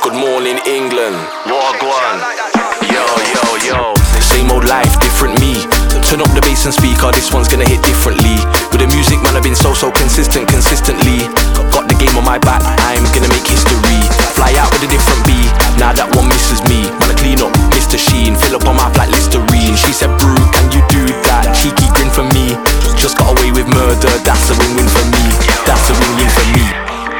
Good morning, England. Wagwan. Yo, yo, yo. Same old life, different me. Turn up the bass and speaker, this one's gonna hit differently. With the music, man, I've been so consistent, consistently. Got the game on my back, I'm gonna make history. Fly out with a different B, now that one misses me. Man, I clean up, Mr. Sheen, fill up on my like Listerine. She said, Brew, can you do that? Cheeky grin for me. Just got away with murder, that's a win-win for me. That's a win-win for me.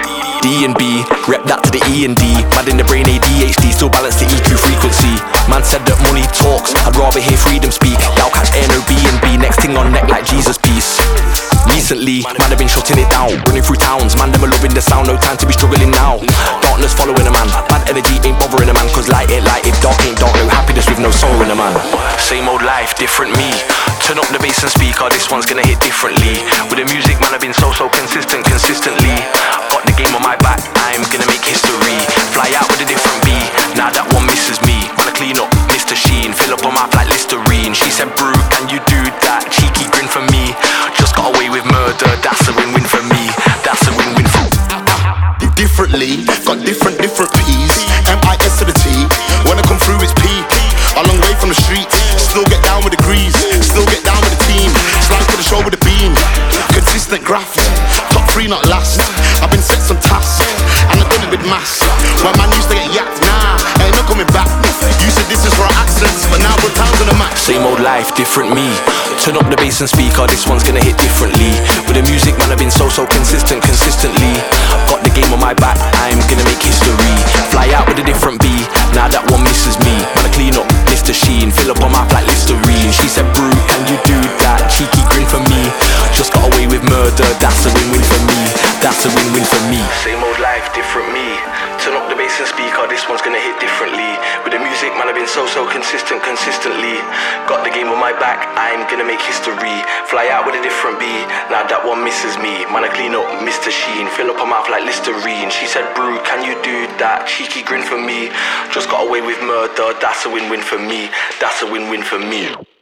D&B, rep that to the E and D. Mad in the brain, ADHD, still balance the EQ frequency. Man said that money talks, I'd rather hear freedom speak. Y'all catch Air, no B&B, next thing on neck like Jesus peace. Recently, man, I've been shutting it down, running through towns. Man, them are loving the sound, no time to be struggling now. Darkness following a man, bad energy ain't bothering a man. Cause light it, dark ain't dark, no happiness with no sorrow in a man. Same old life, different me. Turn up the bass and speaker, this one's gonna hit differently. With the music, man, I've been so consistent, consistently. Got the game on my back, I'm gonna make history. Fly out with a different B, now that one misses me. Wanna clean up, Mr. Sheen, fill up on my like Listerine. She said, Brew, can you do that? Cheeky grin for me. Just got away with murder, that's a win-win for me. That's a win-win for me. Differently, got different P's. M-I-S to the T. When I come through it's P. A long way from the streets. Still get down with the grease. Still get down with the team. Slide to the show with the beam. Consistent graft. Top 3 not last. I've been set some tasks and I've done it with mass. My man used to get yacked, nah, ain't no coming back. You said this is for our accents, but now we're towns on the map. Same old life, different me. Turn up the bass and speaker, this one's gonna hit differently. With the music, man, I've been so consistent, consistently. Got the game on my back, I'm gonna make history. Fly out with a different B, now that one misses me. Man, I clean up, Mr. Sheen, fill up on my like Listerine. She said, Brew, can you do that? Cheeky grin for me. Just got away with murder, that's a win-win for me. That's a win-win for me. Same old life, different me. Turn up the bass and speaker, this one's gonna hit differently. With the music, man, I've been so consistent, consistently. Got the game on my back, I'm gonna make history. Fly out with a different B, now that one misses me. Man, I clean up, Mr. Sheen, fill up her mouth like Listerine. She said, Brew, can you do that? Cheeky grin for me. Just got away with murder, that's a win-win for me. That's a win-win for me.